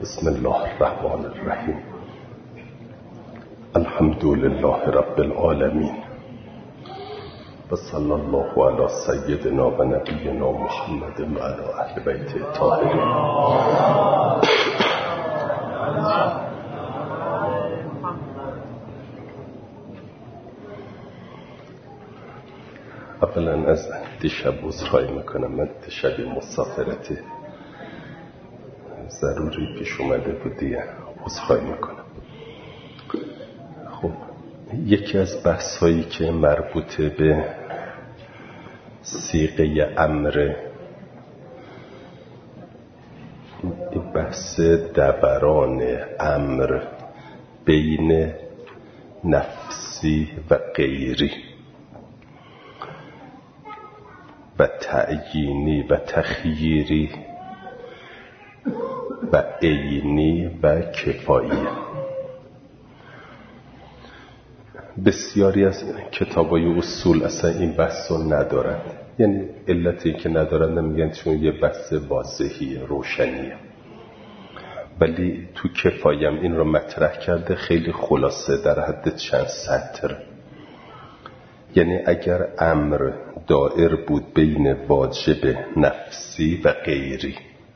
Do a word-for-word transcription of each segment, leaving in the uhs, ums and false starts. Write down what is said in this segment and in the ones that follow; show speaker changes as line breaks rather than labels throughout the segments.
بسم الله الرحمن الرحیم. الحمد لله رب العالمین و صلی الله علی سیدنا و نبینا محمد و علی اهل بیت الطاهرین. اولا از دیشب عذرخواهی میکنم، من دیشب مسافرتی ضروری پیش اومده بودیه، عذرخواهی میکنم. خب یکی از بحثایی که مربوطه به صیغه امر، این بحث دوران امر بین نفسی و غیری و تعیینی و تخییری و عینی و کفایی. بسیاری از کتابای اصول اصلا این بحث رو ندارن، یعنی علتی که ندارن نمیگن چون یه بحث واضحیه، روشنیه، ولی تو کفایم این رو مطرح کرده خیلی خلاصه در حد چند سطر. یعنی اگر امر دائر بود بین واجب نفسی و غیری،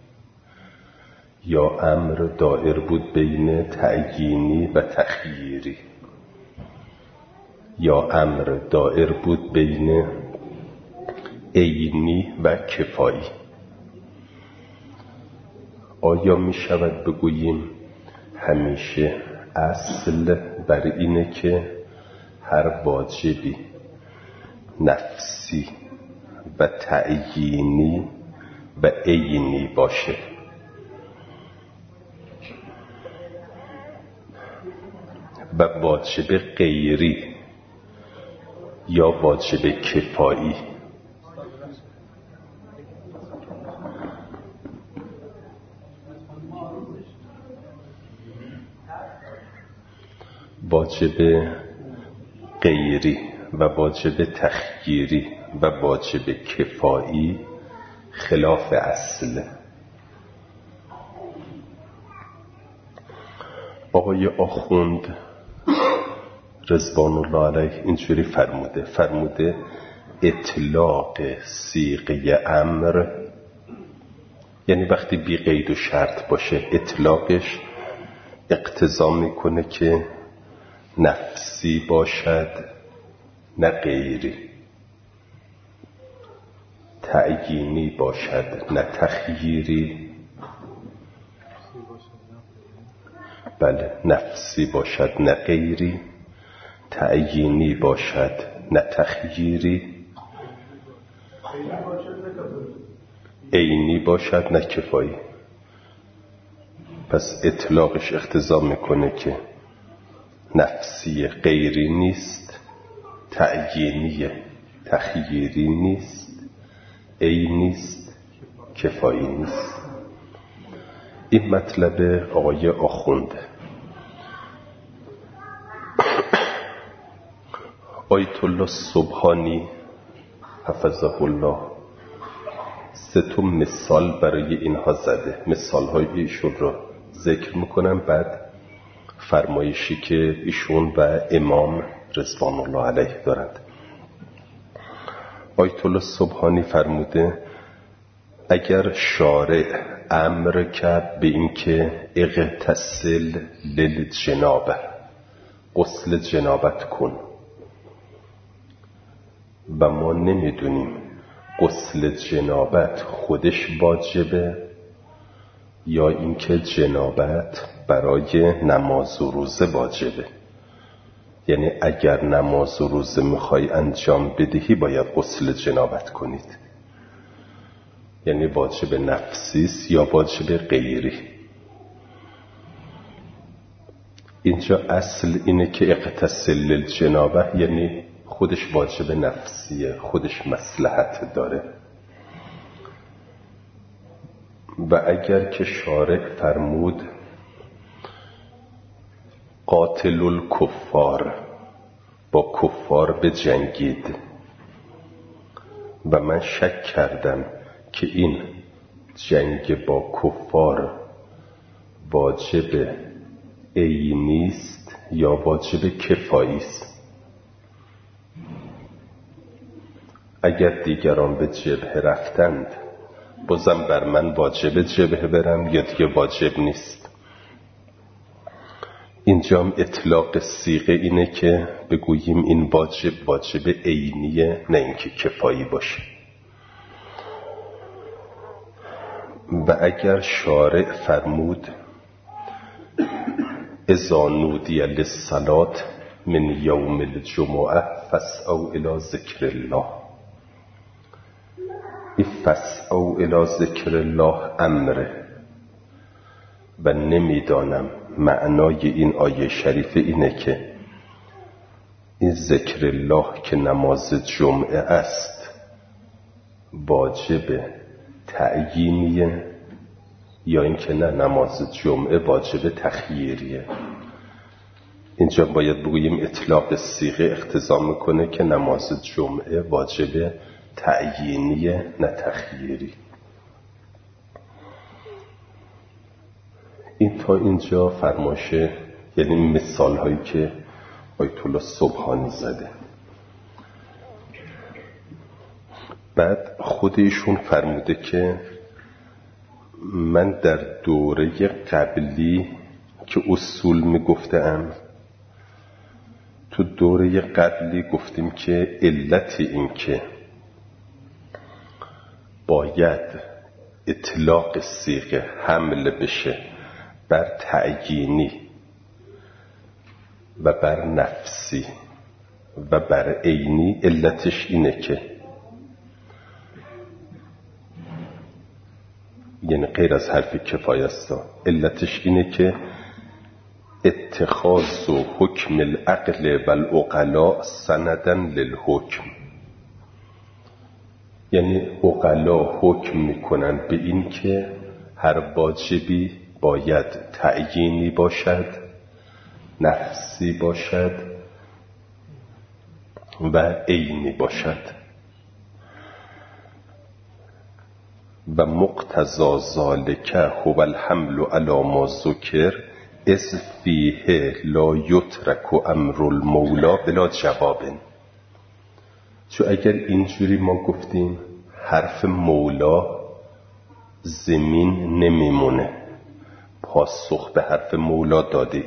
یا امر دائر بود بین تعیینی و تخییری، یا امر دائر بود بین عینی و کفایی، آیا می شود بگوییم همیشه اصل بر اینه که هر واجبی نفسی و تعیینی و عینی باشه؟ و واجب غیری یا واجب کفایی واجب غیری و واجب تخییری و واجب کفایی خلاف اصل. آقای آخوند رضوان الله علیه اینجوری فرموده فرموده اطلاق صیغه امر، یعنی وقتی بی قید و شرط باشه، اطلاقش اقتضا میکنه که نفسی باشد نه غیری، تعیینی باشد نه تخییری، بله نفسی باشد نه غیری، تعیینی باشد نه تخییری، عینی باشد نه کفایی. پس اطلاقش اقتضا میکنه که نفسی غیری نیست، تعیینی تخییری نیست، عینی نیست، کفایی نیست. این مطلب آقای آخونده. آیت الله سبحانی حفظه الله سه تا مثال برای اینها زده، مثال های ایشون رو ذکر میکنم، بعد فرمایشی که ایشون و امام رضوان الله علیه دارند. آیت الله سبحانی فرموده اگر شارع امر کرد به این که اغتسل للجنابه، غسل جنابت کن، و ما نمیدونیم غسل جنابت خودش واجبه یا اینکه جنابت برای نماز و روزه واجبه. یعنی اگر نماز و روزه میخوای انجام بدهی باید غسل جنابت کنید، یعنی واجب نفسیست یا واجب غیری. اینجا اصل اینه که اغتسل للجنابه، یعنی خودش واجب نفسیه، خودش مصلحت داره. و اگر که شارع فرمود قاتل الکفار، با کفار بجنگید، و من شک کردم که این جنگ با کفار واجب عینی است یا واجب کفایی است؟ اگر دیگران به جبهه رفتند بازم بر من واجب جبهه برم یا دیگه واجب نیست؟ اینجا هم اطلاق صیغه اینه که بگوییم این واجب واجب عینیه، نه اینکه کفایی باشه. و اگر شارع فرمود اذا نودی للصلاة من یوم الجمعه فاسعوا الی ذکر الله، این فاسعوا الی ذکر الله امره و نمیدانم معنای این آیه شریفه اینه که این ذکر الله که نماز جمعه است واجب تعیینیه یا اینکه نه نماز جمعه واجب تخییریه. اینجا باید بگوییم اطلاق صیغه اقتضا میکنه که نماز جمعه واجب تعیینیه نه تخییری. این تا اینجا فرماشه، یعنی مثال هایی که آیت الله سبحانی زده. بعد خودشون فرموده که من در دوره قبلی که اصول میگفتم، تو دوره قبلی گفتیم که علت این که باید اطلاق صیغه حمل بشه بر تعیینی و بر نفسی و بر عینی، علتش اینه که یعنی غیر از حرف کفایه است، علتش اینه که اتخاذ و حکم العقل و العقلاء سندن للحکم، یعنی عقلا حکم میکنن به این که هر واجبی باید تعیینی باشد، نفسی باشد و عینی باشد و مقتضا ذالک هو الحمل علی ما ذکر اذ فیه لا یترک امر المولا بلا جواب. چون اگر اینجوری ما گفتیم حرف مولا زمین نمیمونه، پاسخ به حرف مولا داده.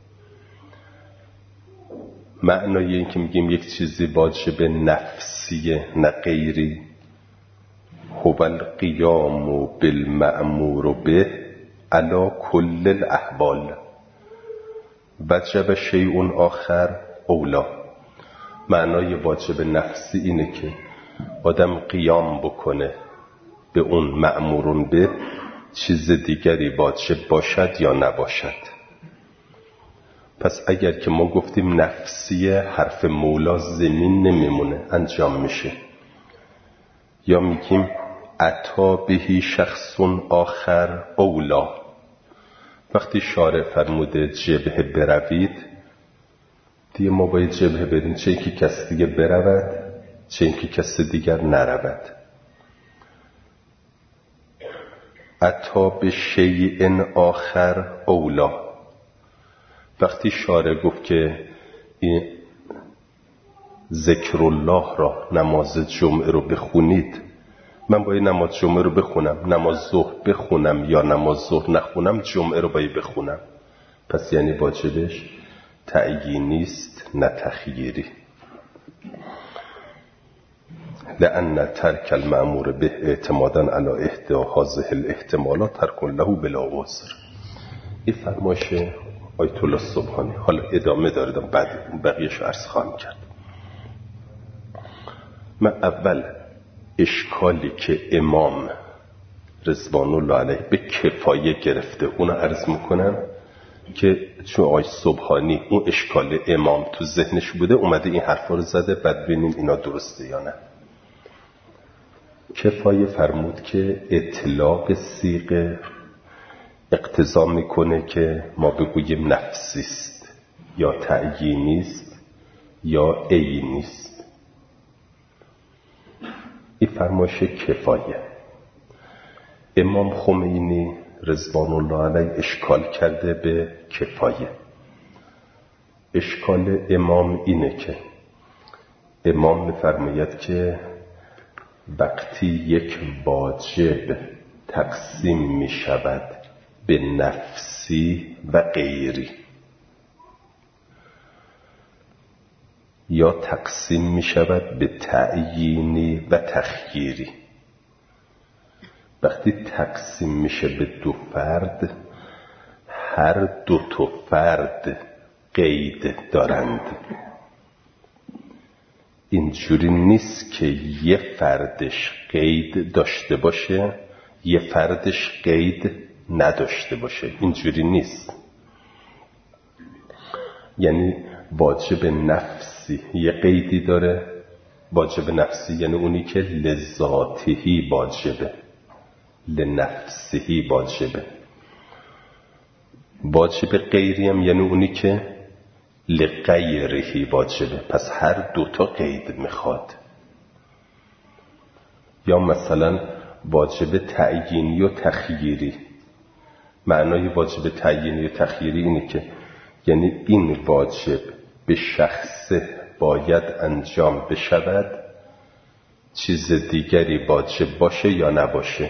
معنای این که میگیم یک چیزی واجب نفسیه نه غیری، هو القیام بالمأمور به علی کل الاحوال وجب شیء آخر اولا. معنای واجب نفسی اینه که آدم قیام بکنه به اون مأمورون به، چیز دیگری واجب باشد یا نباشد. پس اگر که ما گفتیم نفسیه، حرف مولا زمین نمیمونه، انجام میشه. یا میگیم اتا بهی شخص آخر اولا، وقتی شارع فرموده جبهه بروید دیگه ما باید جبهه بریم، چه اینکه کس دیگه برود چه اینکه کس دیگر نرود. اتا به شیء آخر اولا، وقتی شارع گفت که این ذکر الله را نماز جمعه رو بخونید، من باید نماز جمعه رو بخونم، نماز ظهر بخونم یا نماز ظهر نخونم، جمعه رو باید بخونم. پس یعنی واجبش تعیینی است نه تخییری. لأن ترک المأمور به اعتمادا علی احدی هذه الاحتمالات ترک له بلا عذر. این فرمایش آیت الله سبحانی. حالا ادامه داره، بعد بقیه‌شو عرض خواهم کرد. من اول اشکالی که امام رضوان الله علیه به کفایه گرفته اونو عرض میکنم که چون آقای سبحانی اون اشکال امام تو ذهنش بوده اومده این حرفا رو زده، بعد ببینیم اینا درسته یا نه. کفایه فرمود که اطلاق صیغه اقتضا میکنه که ما بگوییم نفسیست یا تعیینیست یا عینیست. این فرمایش کفایه. امام خمینی رضوان الله علیه اشکال کرده به کفایه. اشکال امام اینه که امام می‌فرماید که وقتی یک واجب تقسیم می شود به نفسی و غیری یا تقسیم می شود به تعیینی و تخییری، وقتی تقسیم میشه به دو فرد، هر دو تا فرد قید دارند. اینجوری نیست که یه فردش قید داشته باشه یه فردش قید نداشته باشه، اینجوری نیست. یعنی واجب نفسی یه قیدی داره، واجب نفسی یعنی اونی که لذاتهی واجبه، لنفسهی واجبه. واجب غیری هم یعنی اونی که لغیرهی واجبه. پس هر دوتا قید میخواد. یا مثلا واجب تعیینی و تخییری. معنای واجب تعیینی و تخییری اینه که یعنی این واجب به شخص باید انجام بشود، چیز دیگری واجب باشه یا نباشه.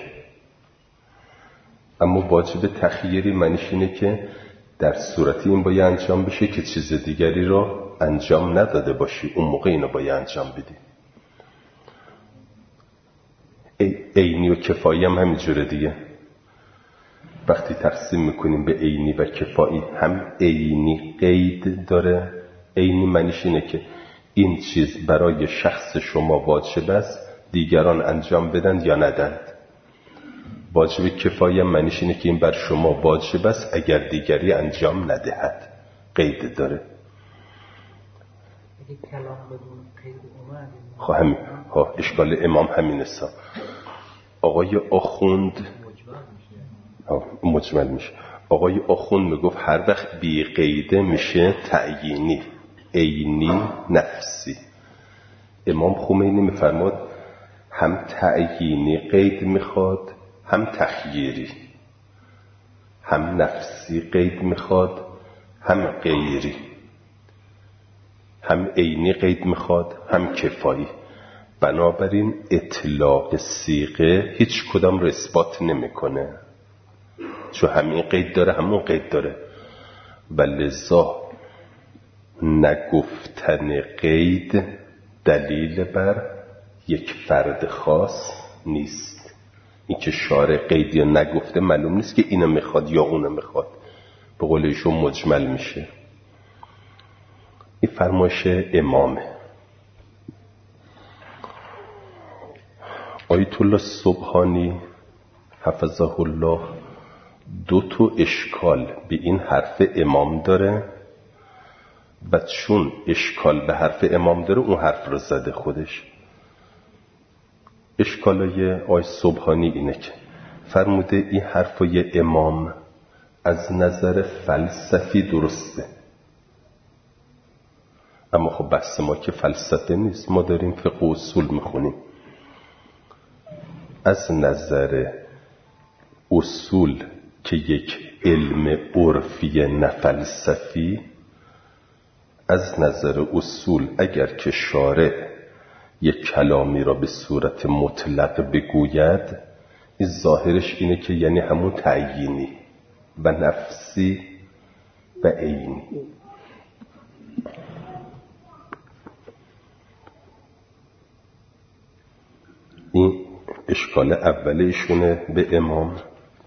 اما واجب تخییری معنیش اینه که در صورتی این باید انجام بشه که چیز دیگری رو انجام نداده باشی، اون موقع اینو باید انجام بدی. عینی و کفایی هم همینجوره دیگه. وقتی تقسیم میکنیم به عینی و کفایی، هم عینی قید داره. عینی معنیش اینه که این چیز برای شخص شما واجب است، دیگران انجام بدن یا ندن. واجب کفایی هم معنیش اینه که این بر شما واجب است اگر دیگری انجام ندهد، قید داره. خب همین ها اشکال امام همین است. آقای آخوند مجمل میشه. آقای آخوند میگفت هر وقت بی قیده میشه تعیینی، عینی، نفسی. امام خمینی میفرماد هم تعیینی قید میخواد، هم تخییری، هم نفسی قید میخواد، هم غیری، هم عینی قید میخواد، هم کفایی. بنابراین اطلاق صیغه هیچ کدام رو اثبات نمیکنه، چون همین قید داره همون قید داره. و لذا نگفتن قید دلیل بر یک فرد خاص نیست. این که شارع قیدی نگفته معلوم نیست که اینو میخواد یا اونو میخواد، به قول ایشون مجمل میشه. این فرمایش امامه. آیت الله سبحانی حفظه الله دو تا اشکال به این حرف امام داره و چون اشکال به حرف امام داره اون حرف رو زده خودش. اشکالای آی سبحانی اینه که فرموده این حرفای امام از نظر فلسفی درسته، اما خب بحث ما که فلسفه نیست، ما داریم فقه و اصول میخونیم. از نظر اصول که یک علم عرفی نه فلسفی، از نظر اصول اگر که شارع یک کلامی را به صورت مطلق بگوید، این ظاهرش اینه که یعنی همون تعیینی و نفسی و عینی. این اشکال اولیشونه به امام.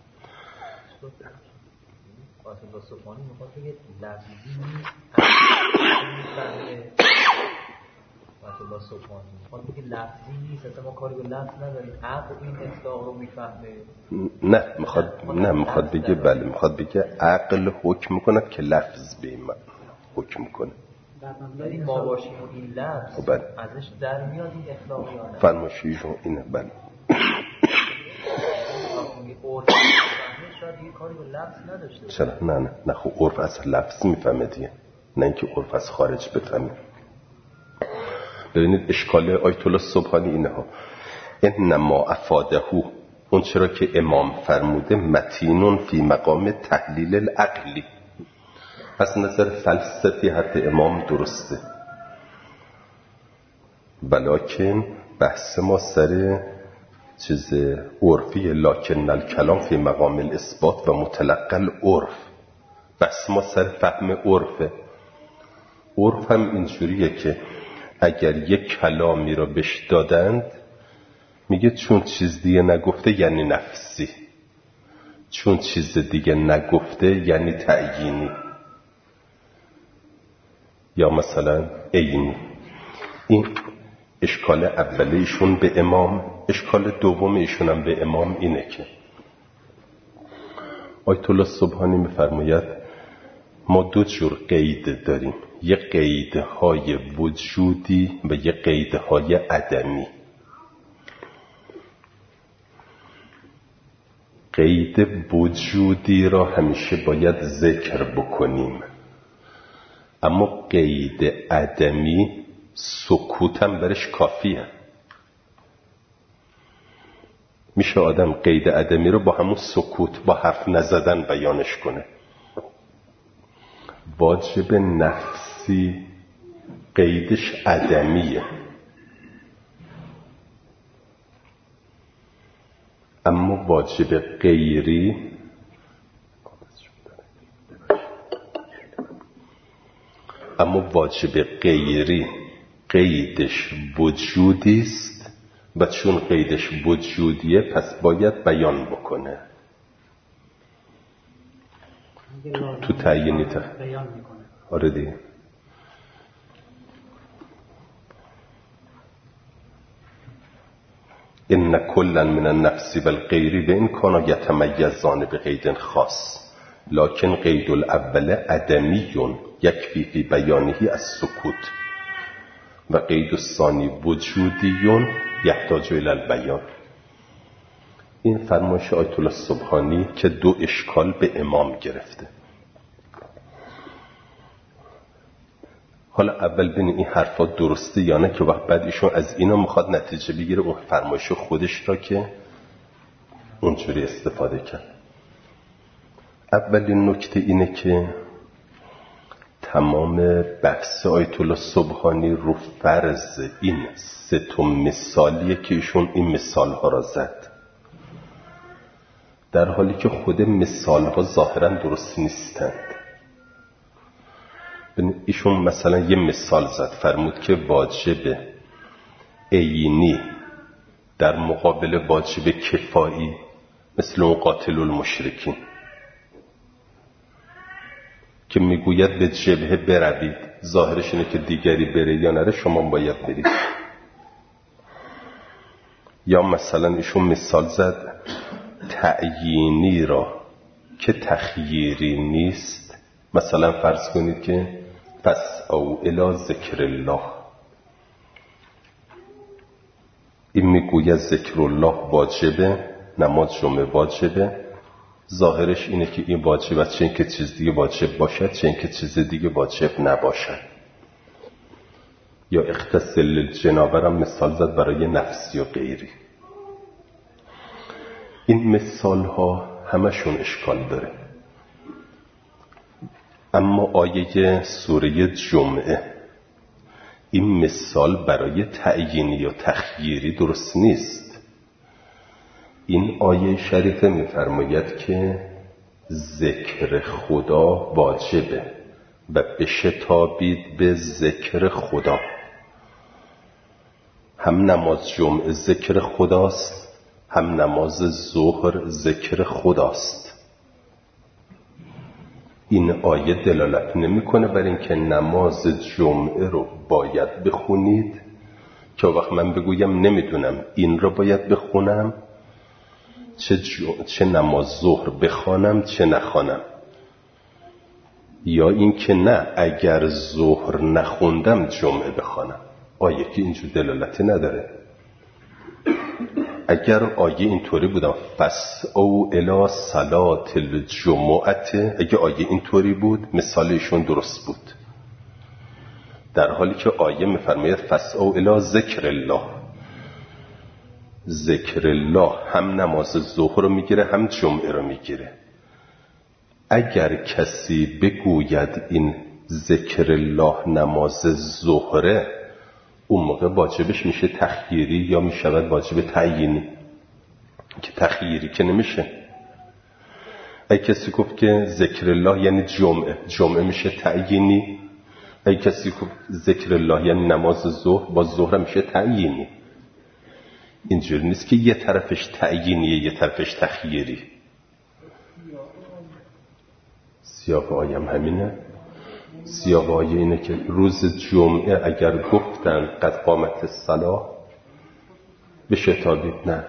صفانی میخواد بگه لفظی الله سبحانه میخواد بگه لفظی نیست، اصلا ما کاری به لفظ نداریم، عقل این اطلاق رو میفهمه.
نه میخواد نه میخواد بگه بله میخواد بگه عقل حکم میکند که لفظ به این حکم میکنه.
یعنی ما باشیم و این لفظ ازش در میاد این اطلاقیانه.
فرمایشیشون اینه بله.
شاید یه کاری به لفظ نداشته.
چرا؟ نه نه نه خب عرف از لفظ میفهمه دیگه، نه اینکه عرف از خارج بفهمه. ببینید اشکال آیت الله سبحانی اینه ها. انما افاده اون چرا که امام فرموده متینون فی مقام تحلیل العقلی، از نظر فلسفی حرف امام درسته، ولکن بحث ما سر چیز عرفی، لکن الکلام فی مقام الاثبات و متلقی العرف. بحث ما سر فهم عرفه. عرف هم اینجوریه که اگر یک کلامی را بهش دادند میگه چون چیز دیگه نگفته یعنی نفسی، چون چیز دیگه نگفته یعنی تعیینی یا مثلا عینی. این اشکال اولیشون به امام. اشکال دوم ایشون هم به امام اینه که آیت الله سبحانی میفرماید ما دو جور قید داریم، یه قیدهای وجودی و یه قیدهای عدمی. قید وجودی را همیشه باید ذکر بکنیم، اما قید عدمی سکوت هم برش کافیه. میشه آدم قید عدمی رو با همون سکوت، با حرف نزدن بیانش کنه. واجب نفسی قیدش عدمیه، اما واجب غیری اما واجب غیری قیدش وجودی است و چون قیدش وجودیه پس باید بیان بکنه. تو تعیینی تا آره دیگه. ان کلا من النفس والغیر و ان کانا یتمیزان بقید خاص لکن قید الاول عدمی یکفی فی بیانه السکوت و قید الثانی وجودی یحتاج الی البیان. این فرمایش آیت الله سبحانی که دو اشکال به امام گرفته. حالا اول ببین این حرفا درسته یا نه، که وقت بعد ایشون از اینا میخواد نتیجه بگیره اون فرمایش خودش را که اونجوری استفاده کرد. اولین نکته اینه که تمام بحث آیت الله سبحانی رو فرض این سه تا مثالیه که ایشون این مثال ها را زد، در حالی که خود مثال ها ظاهرا درست نیستند. ایشون مثلا یه مثال زد، فرمود که واجب عینی در مقابل واجب کفایی مثل اون قاتل المشرکین که میگوید به جبهه بروید، ظاهرش اینه که دیگری بره یا نره شما باید برید. یا مثلا ایشون مثال زد تعیینی را که تخییری نیست، مثلا فرض کنید که پس او الی ذکر الله، این میگوید ذکر الله واجبه، نماز جمعه واجبه، ظاهرش اینه که این واجب است، چه این که چیز دیگه واجب باشد، چه این که چیز دیگه واجب نباشد. یا اغتسل الجنابه هم مثال زد برای نفسی و غیری. این مثال ها همشون اشکال داره، اما آیه سوره جمعه این مثال برای تعیینی و تخییری درست نیست. این آیه شریفه می‌فرماید که ذکر خدا واجبه و بشتابید به ذکر خدا. هم نماز جمعه ذکر خداست، هم نماز ظهر ذکر خداست. این آیه دلالت نمی‌کنه بر اینکه نماز جمعه رو باید بخونید، که وقت من بگویم نمیدونم این رو باید بخونم، چه, جو... چه نماز ظهر بخوانم چه نخوانم، یا این که نه اگر ظهر نخوندم جمعه بخوانم. آیه که اینجور دلالتی نداره. اگر آیه اینطوری بودم فسعوا الی صلاة الجمعه، اگه آیه اینطوری بود مثالشون درست بود، در حالی که آیه میفرماید فسعوا الی ذکر الله. ذکر الله هم نماز ظهر رو میگیره هم جمعه رو میگیره. اگر کسی بگوید این ذکر الله نماز ظهره، اون موقع واجبش میشه تخییری یا میشود واجب تعیینی؟ که تخییری که نمیشه. اگه کسی گفت که ذکر الله یعنی جمعه، جمعه میشه تعیینی. اگه کسی گفت ذکر الله یعنی نماز ظهر، با ظهر میشه تعیینی. اینجوری نیست که یه طرفش تعیینیه یه طرفش تخییری. سیاق آیم همینه. سیاق آیه اینه که روز جمعه اگر گفتن قد قامت الصلاة به شتابید. نه،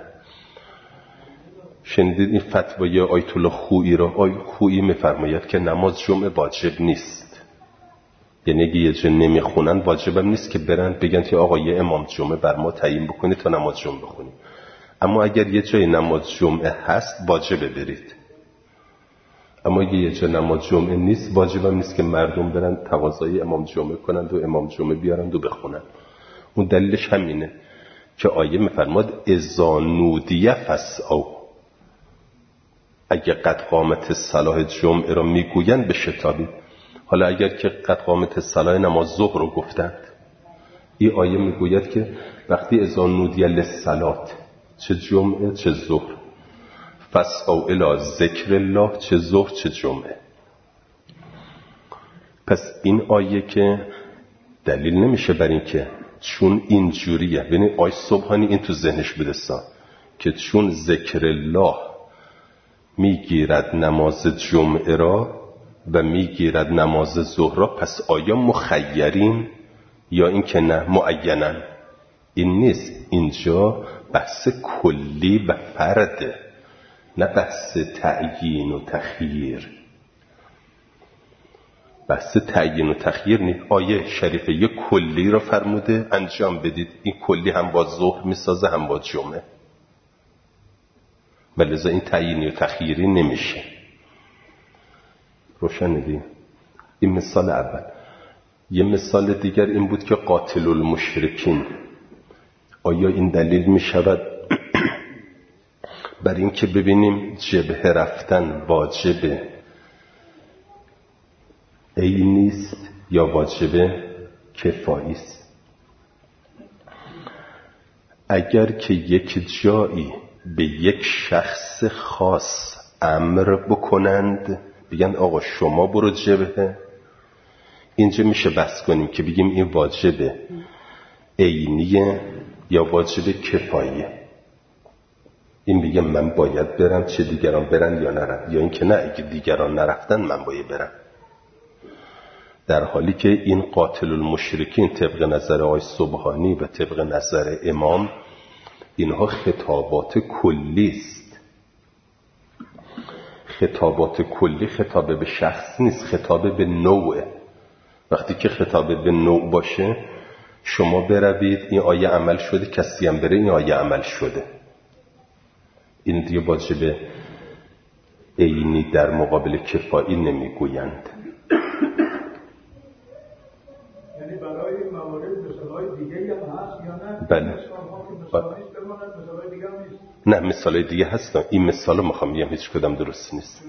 شنیدید این فتوای آیت الله خویی را؟ آیت خویی میفرماید که نماز جمعه واجب نیست. یعنی اگه یه جا نمیخونن واجبم نیست که برن بگن که آقا یه امام جمعه بر ما تعیین بکنید تا نماز جمعه بخونیم. اما اگر یه جای نماز جمعه هست واجبه برید. اما اگه یه جا نماز جمعه نیست واجبم نیست که مردم برن تقاضای امام جمعه کنند و امام جمعه بیارند و بخونن. اون دلیلش همینه که آیه میفرماد اذا نودی فاسعوا. اگه قد قامت الصلاة جمعه رو میگوین به شتابی. حالا اگر که قد قامت الصلاة نماز ظهر رو گفتند، این آیه میگوید که وقتی اذا نودی للصلاة، چه جمعه چه ظهر، فاسعوا الی ذکر الله، چه ظهر چه جمعه. پس این آیه که دلیل نمیشه بر این که چون این جوریه. ببینید آیه سبحانی این تو ذهنش بدستا که چون ذکر الله میگیرد نماز جمعه را و میگیرد نماز ظهر را، پس آیا مخیرین یا این که نه معینن؟ این نیست. اینجا بحث کلی و فرده، نه بحث تعیین و تخییر. بحث تعیین و تخییر نیست. آیه شریفه یک کلی را فرموده انجام بدید، این کلی هم با ظهر میسازه هم با جمعه، ولذا این تعیینی و تخییری نمیشه. روشن دی؟ این مثال اول. یه مثال دیگر این بود که قاتل المشرکین، آیا این دلیل میشود بر این که ببینیم جبهه رفتن واجبه عینیست یا واجبه کفایی است؟ اگر که یک جایی به یک شخص خاص امر بکنند، بگن آقا شما برو جبهه، اینجا میشه بحث کنیم که بگیم این واجبه عینیه یا واجبه کفاییه. این بگم من باید برم چه دیگران برن یا نرن، یا این که نه اگه دیگران نرفتن من باید برم. در حالی که این قاتل المشرکین طبق نظر آقای سبحانی و طبق نظر امام اینها خطابات کلی است. خطابات کلی خطاب به شخص نیست، خطاب به نوعه. وقتی که خطاب به نوع باشه شما بروید این آیه عمل شده، کسی هم بره این آیه عمل شده، این دیگه واجب عینی در مقابل کفایی نمیگویند.
یعنی برای موارد مثالهای دیگه هم هست یا نه؟
بله. نه مثالهای دیگه هستن. این مثال رو میخوام بگم هیچ کدام درست نیست.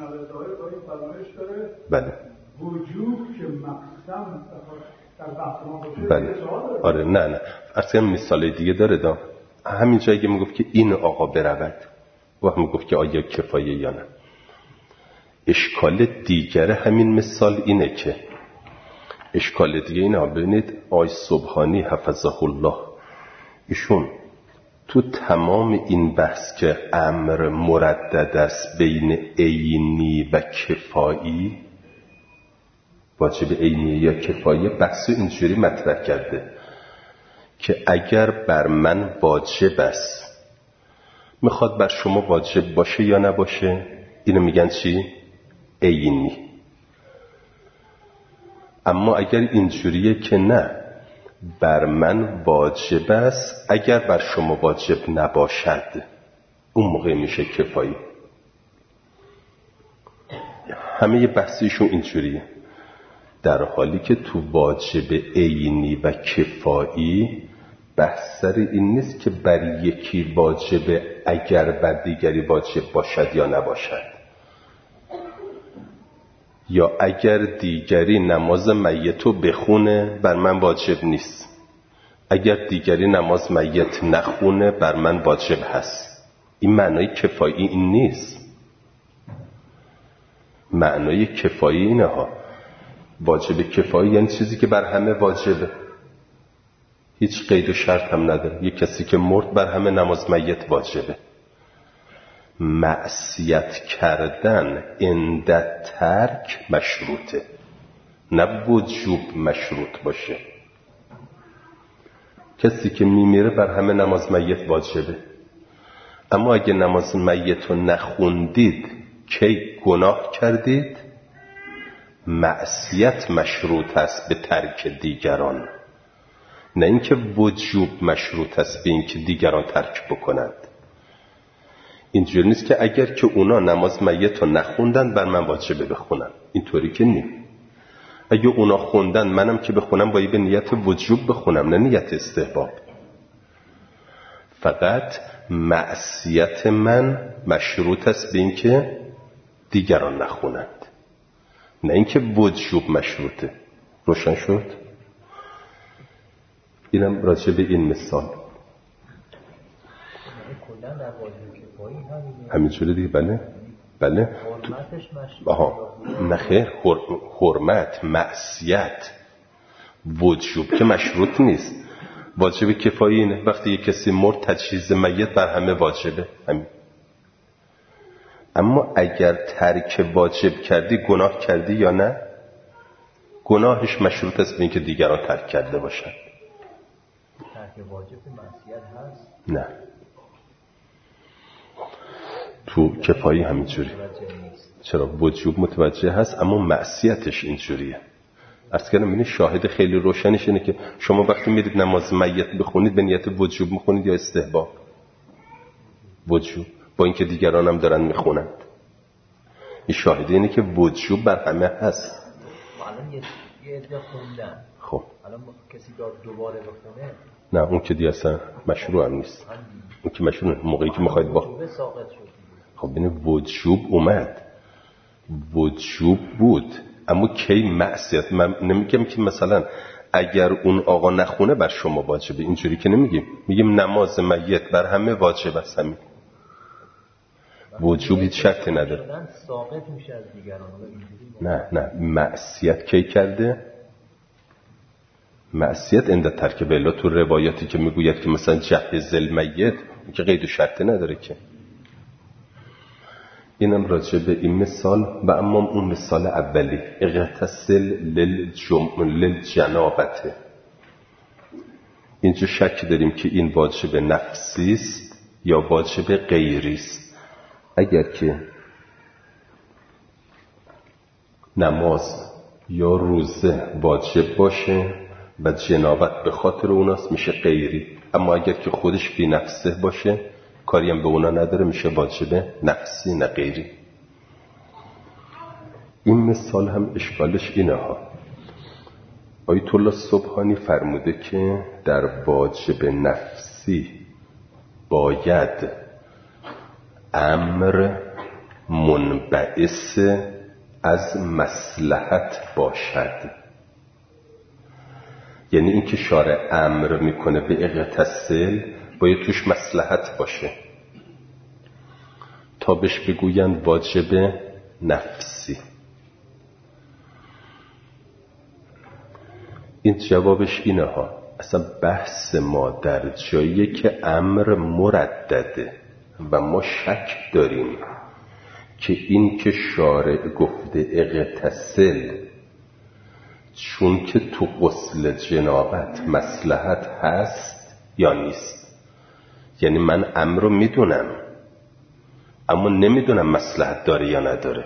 بله.
وجوب که مقسم در بحث ما باشه.
بله. آره نه نه. اصلا مثال دیگه داره دا. همین جایی که میگفت که این آقا برود و هم میگفت که آیا کفایه یا نه. اشکال دیگر همین مثال اینه که اشکال دیگه اینه. ببینید آی سبحانی حفظه الله ایشون تو تمام این بحث که امر مردد است بین عینی و کفایی، واجب عینی یا کفایی، بحث اینجوری مطرح کرده که اگر بر من واجب است میخواد بر شما واجب باشه یا نباشه، اینو میگن چی؟ عینی. اما اگر اینجوریه که نه بر من واجب است اگر بر شما واجب نباشد، اون موقع میشه کفایی. همه بحثیشون اینجوریه، در حالی که تو واجب عینی و کفایی بحث سر این نیست که بر یکی واجبه اگر بر دیگری واجب باشد یا نباشد، یا اگر دیگری نماز میتو بخونه بر من واجب نیست، اگر دیگری نماز میت نخونه بر من واجب هست. این معنای کفایی این نیست. معنای کفایی اینه ها. واجب کفایی یعنی چیزی که بر همه واجبه، هیچ قید و شرط هم نداره. یک کسی که مرد بر همه نماز میت واجبه. معصیت کردن عند ترک مشروطه، نه وجوب مشروط باشه. کسی که میمیره بر همه نماز میت واجبه، اما اگه نماز میت رو نخوندید کی گناه کردید؟ معصیت مشروط است به ترک دیگران، نه اینکه وجوب مشروط است به اینکه دیگران ترک بکنند. اینجوری نیست که اگر که اونا نماز میت رو نخوندن بر من واجبه بخونم، اینطوری که نیم. اگه اونا خوندن منم که بخونم باید به نیت وجوب بخونم، نه نیت استحباب. فقط معصیت من مشروط است به اینکه دیگران نخونند، نه اینکه وجوب مشروطه. روشن شد؟ اینم راجع به این مثال. همینجوری دیگه. بله بله. آها نه خیر، حرمت معصیت وجوب که مشروط نیست. واجب کفایی اینه وقتی یک کسی مرد تجهیز میت بر همه واجبه، همین. اما اگر ترک واجب کردی گناه کردی یا نه؟ گناهش مشروط است به اینکه دیگران ترک کرده باشن.
ترک واجب معصیت هست؟
نه، تو کفایی همینجوری. چرا؟ وجوب متوجه هست اما معصیتش اینجوریه. عرض کردم این شاهد خیلی روشنش اینه که شما وقتی میرید نماز میت بخونید به نیت وجوب میخونید یا استحباب؟ وجوب، با اینکه دیگران هم دارن میخونند. این شاهده اینه که وجوب بر همه هست.
الان یه عده خوندن،
خب
الان کسی داد دوباره بخونه؟
نه، اون که دیگه اصلا مشروع هم نیست. اون که مشروع موقعی که میخواید با خب بینه وجوب اومد، وجوب بود، اما کی معصیت؟ من نمیگم که مثلا اگر اون آقا نخونه بر شما واجبه، اینجوری که نمیگیم. میگیم نماز میت بر همه واجب است. همین وجوب هیچ شرطی نداره.
ساقط میشه از دیگران.
نه نه، معصیت کی کرده؟ معصیت عند ترک. بلا تو روایاتی که میگوید که مثلا جهز المیت که قید و شرط نداره که. اینم راجع به این مثال. و اما اون مثال اولی اغتسل للجنابته، اینجا شک داریم که این واجب نفسی است یا واجب غیری است. اگر که نماز یا روزه واجب باشه و جنابت به خاطر اوناست میشه غیری، اما اگر که خودش بی نفسه باشه کاری هم به اونا نداره میشه واجب نفسی نه غیری. این مثال هم اشکالش اینه ها. آیت الله سبحانی فرموده که در واجب نفسی باید امر منبعث از مصلحت باشد. یعنی این که شارع امر میکنه به اغتسل باید توش مصلحت باشه تا بهش بگویند واجب نفسی. این جوابش اینه ها. اصلا بحث ما در جایی که امر مردده و ما شک داریم که این که شارع گفته اغتسل چون که تو غسل جنابت مصلحت هست یا نیست. یعنی من امر رو میدونم اما نمیدونم مصلحت داره یا نداره.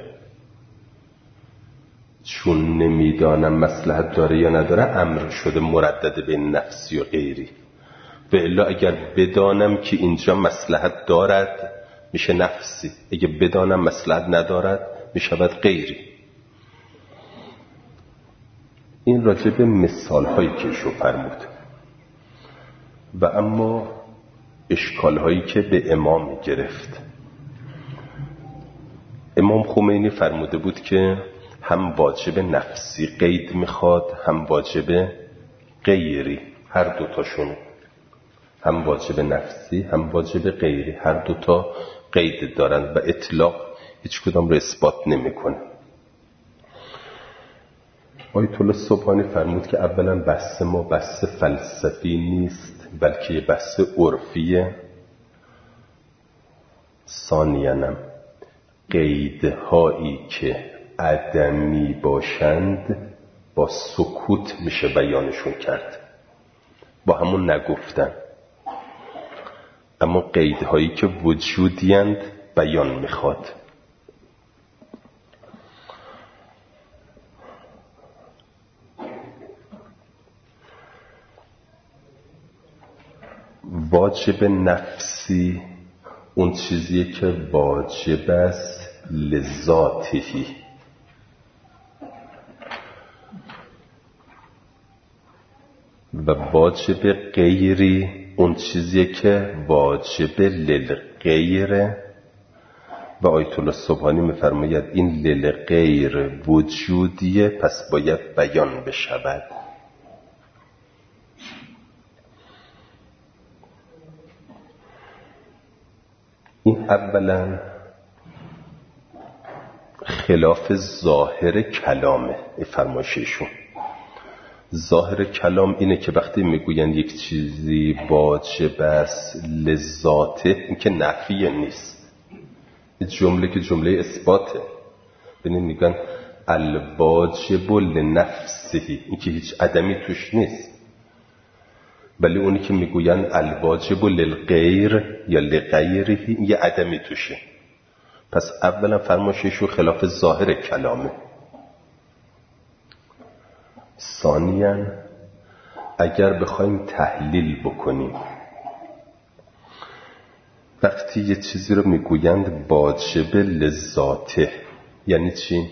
چون نمیدانم مصلحت داره یا نداره امر شده مردده بین نفسی و غیری. و الا اگر بدانم که اینجا مصلحت دارد میشه نفسی، اگه بدانم مصلحت ندارد میشود غیری. این راجع به مثال هایی که شو فرمود. و اما اشکال هایی که به امام گرفت. امام خمینی فرموده بود که هم واجب نفسی قید میخواد، هم واجب غیری، هر دوتاشون، هم واجب نفسی هم واجب غیری، هر دوتا قید دارند و اطلاق هیچ کدام رو اثبات نمیکنه. آیت الله سبحانی فرمود که اولا بحث ما بحث فلسفی نیست بلکه یه بحث عرفیه. ثانیاً قیدهایی که عدمی باشند با سکوت میشه بیانشون کرد، با همون نگفتن، اما قیدهایی که وجودیند بیان میخواد. واجب نفسی اون چیزیه که واجب است لذاتهی، و واجب غیری اون چیزیه که واجب للغیره. و آیت الله سبحانی میفرماید این للغیر وجودیه، پس باید بیان بشود. این اولا خلاف ظاهر کلامه. فرمایششون ظاهر کلام اینه که وقتی میگوین یک چیزی واجب است لذاته، این که نفی نیست، این جمله که جمله اثباته. ببینید میگن الواجب لنفسه، این که هیچ عدمی توش نیست. ولی اونی که میگوین الواجب للغیر یا لغیره، یه عدمی توشه. پس اولا فرمایششون خلاف ظاهر کلامه. ثانیاً اگر بخوایم تحلیل بکنیم، وقتی یه چیزی رو میگویند واجب لذاته یعنی چی؟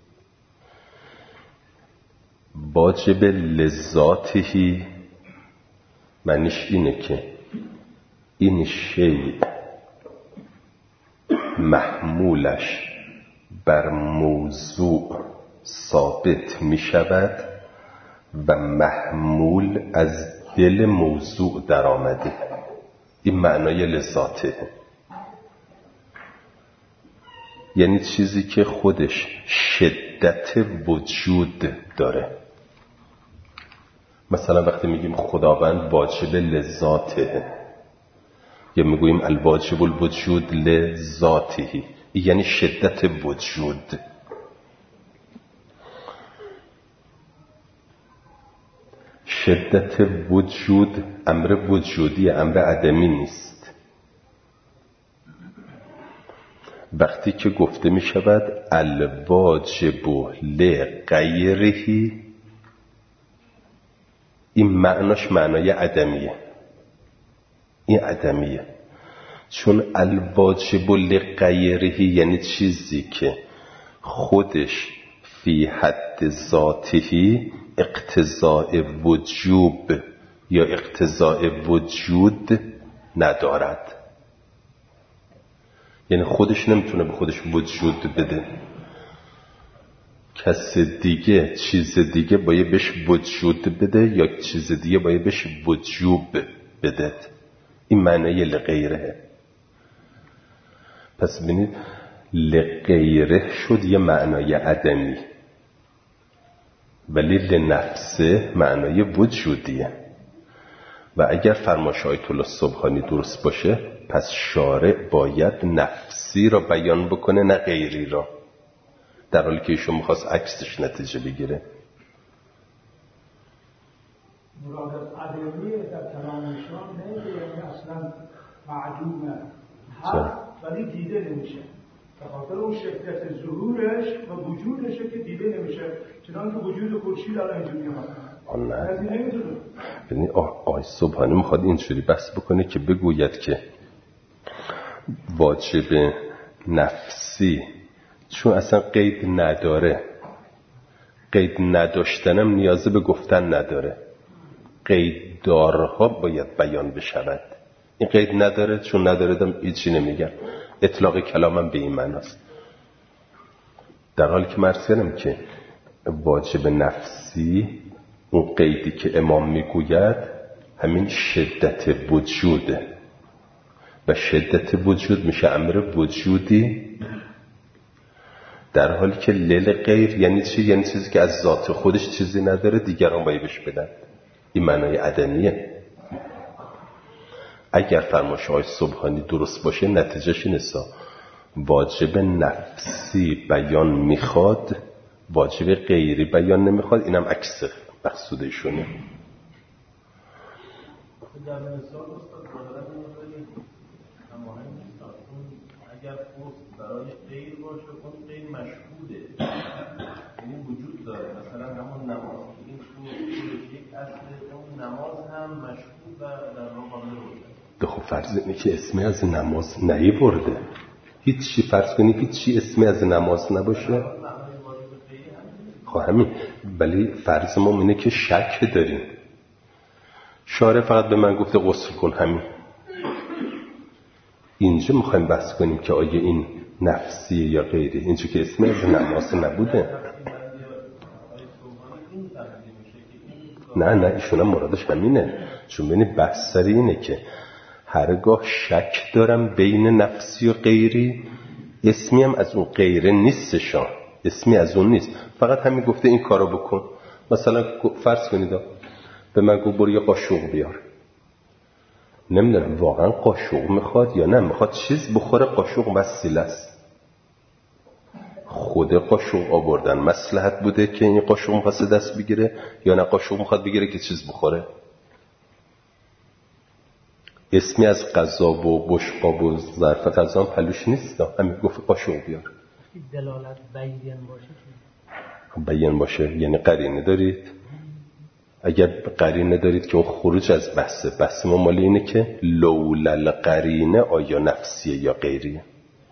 واجب لذاتهی معنیش اینه که این شیء محمولش بر موضوع ثابت می شود و محمول از دل موضوع در آمده. این معنای لذاته، یعنی چیزی که خودش شدت وجود داره. مثلا وقتی میگیم خداوند واجب لذاته یا میگوییم الواجب الوجود لذاته، یعنی شدت وجود. شدت وجود امر وجودی، امر عدمی نیست. وقتی که گفته می شود الواجب لغیره، این معناش معنای عدمیه. این عدمیه، چون الواجب لغیره یعنی چیزی که خودش فی حد ذاته اقتضاء وجوب یا اقتضاء وجود ندارد. یعنی خودش نمیتونه به خودش وجود بده. کس دیگه چیز دیگه باید بهش وجود بده یا چیز دیگه باید بهش وجوب بده. این معنی لغیره. پس ببینید لغیره شد یه معنای عدمی، ولی لنفسه معنای وجودیه. و اگر فرمایش آیت الله سبحانی درست باشه، پس شارع باید نفسی را بیان بکنه نه غیری را، در حالی که ایشون میخواست عکسش نتیجه بگیره.
مراد از عدمی در کلامشان نه یعنی اصلا معدومه، هست ولی دیده نمیشه، به خاطر اون شدت ظهورش و وجودشه که دیده نمیشه، چنانکه وجود خورشید الان اینجوری هست.
ببینید آقای سبحانی میخواد اینجوری بحث بکنه که بگوید که واجب نفسی چون اصلا قید نداره، قید نداشتنم نیازه به گفتن نداره، قید قیددارها باید بیان بشود. این قید نداره، چون نداره دم هیچی نمیگم. اطلاق کلامم به این معناست. در حالی که مرز کردم که واجب نفسی اون قیدی که امام میگوید همین شدت وجوده و شدت وجود میشه امر وجودی، در حالی که لیل غیر یعنی چی؟ یعنی چیزی که از ذات خودش چیزی نداره دیگران باید بهش بدن. این معنای عدمیه. اگر فرمایش های سبحانی درست باشه نتیجهش اینه واجب نفسی بیان میخواد، واجب غیری بیان نمیخواد. اینم عکس مقصودشونه.
در مثال استاد ظاهرا می‌خواید هماهنگ نیست. اگر پست برای غیر باشه اون غیر مشهوده، یعنی وجود داره. مثلا همون نماز این تو یک اصل اون نماز هم مشهود و در مقابل روزه.
خب فرض اینه که اسمی از نماز نیورده، هیچی فرض کنی هیچی اسمی از نماز نباشه. خب همین، ولی فرض ما اینه که شک داریم. شارع فقط به من گفته غسل کن، همین. اینجا میخوایم بحث کنیم که آیا این نفسیه یا غیره. اینجا که اسمی از نماز نبوده. نه نه ایشون هم مرادش همینه، چون بینی بحث سر اینه که هرگاه شک دارم بین نفسی و غیری، اسمی هم از اون غیره نیستشان، اسمی از اون نیست، فقط همین گفته این کارو بکن. مثلا فرض کنید به من گفت برو یه قاشق بیار، نمیدونم واقعا قاشق میخواد یا نه، میخواد چیز بخوره، قاشق وسیله است. خود قاشق آوردن مصلحت بوده که این قاشق میخواد دست بگیره، یا نه قاشق میخواد بگیره که چیز بخوره. اسمی از غذا و بشقاب و ظرف غذا هم پلوش نیست، همین گفت قاشق بیار.
دلالت بیان باشه
بیان باشه یعنی قرینه دارید. اگر قرینه دارید که اون خروج از بحثه، بحث ما مالی اینه که لولل قرینه آیا نفسیه یا غیریه.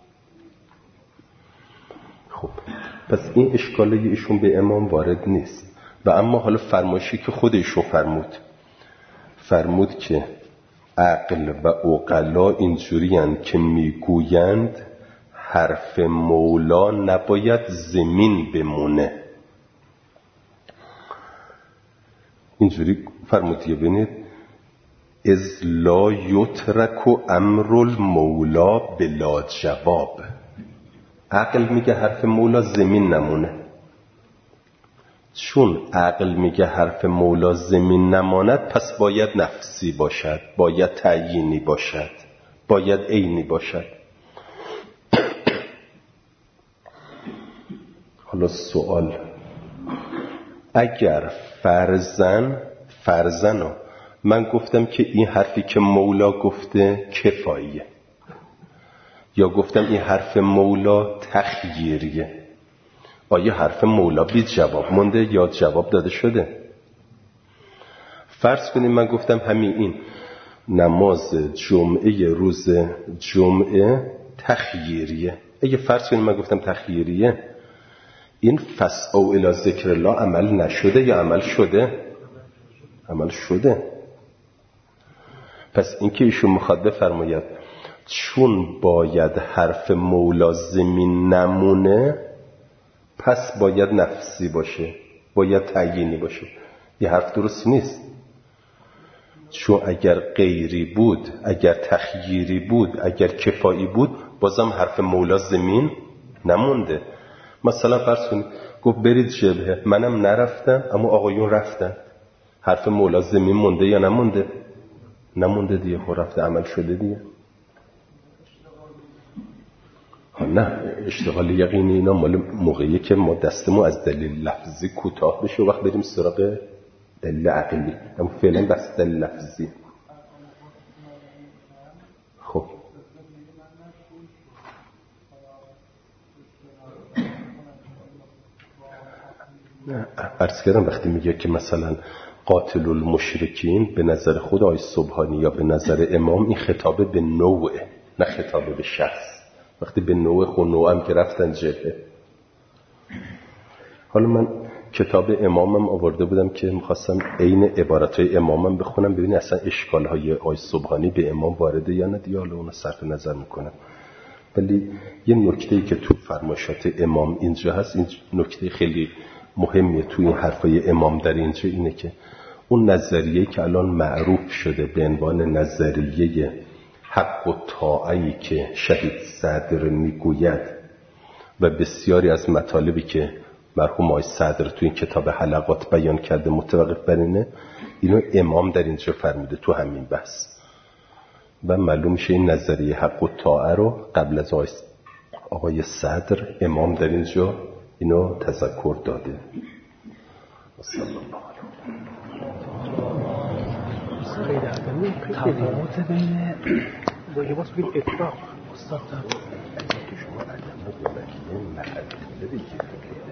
خب پس این اشکاله ایشون به امام وارد نیست. و اما حالا فرمایشی که خود ایشون فرمود فرمود که عقل و عقلا اینجورین که میگویند حرف مولا نباید زمین بمونه. اینجوری فرمودیه بینید از لا یترک امر المولا بلا جواب. عقل میگه حرف مولا زمین نمونه. چون عقل میگه حرف مولا زمین نماند، پس باید نفسی باشد، باید تعیینی باشد، باید عینی باشد. حالا سوال، اگر فرزن فرزنو من گفتم که این حرفی که مولا گفته کفاییه، یا گفتم این حرف مولا تخییریه، آیا حرف مولا بی جواب مونده یا جواب داده شده؟ فرض کنیم من گفتم همین این نماز جمعه روز جمعه تخییریه. اگه فرض کنیم من گفتم تخییریه، این فسعوا الی ذکر الله عمل نشده یا عمل شده؟ عمل شده. پس این که ایشون میخواد بفرماید چون باید حرف مولا زمین نمونه، پس باید نفسی باشه، باید تعیینی باشه. یه حرف درست نیست. چون اگر غیری بود، اگر تخییری بود، اگر کفایی بود، بازم حرف مولا زمین نمونده. مثلا فرض کنید گفت برید جبهه، منم نرفتم اما آقایون رفتن، حرف مولا زمین مونده یا نمونده؟ نمونده دیگه، خب رفته، عمل شده دیگه. نه، اشتغال یقینی اینا مال موقعیه که ما دستمون از دلیل لفظی کوتاه بشه و وقت بریم سراغ دلیل عقلی. اما فعلا بس دلیل لفظی. خب عرض کردم وقتی میگه که مثلا قاتل المشرکین به نظر خود آقای سبحانی یا به نظر امام، این خطاب به نوعه نه خطاب به شخص. وقتی به نوع خود نوع هم که رفتن جبهه. حالا من کتاب امامم آورده بودم که میخواستم عین عبارتهای امامم بخونم ببینی اصلا اشکالهای آی سبحانی به امام وارده یا نه دیگه، حالا اونو صرف نظر میکنم. ولی یه نکته‌ای که تو فرمایشات امام اینجا هست، این نکته خیلی مهمیه توی این حرفای امام در اینجا، اینه که اون نظریه‌ای که الان معروف شده به عنوان نظریه حق و طاعه‌ای که شهید صدر میگوید و بسیاری از مطالبی که مرحوم آقای صدر تو این کتاب حلقات بیان کرده متوقف بر اینه، اینو امام در اینجا فرموده تو همین بحث و معلوم میشه این نظریه حق و طاعه رو قبل از آقای صدر امام در اینجا اینو تذکر داده. صلی الله علیه و
تفاوت بین با لباس بین اطلاق استاد
شما عدم و بلکه محله بگید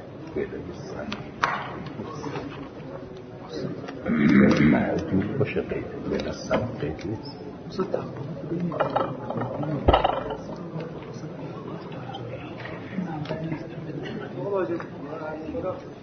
که محدود باشه قید بین از سم قید نیست.
استاد تفاوت بین اطلاق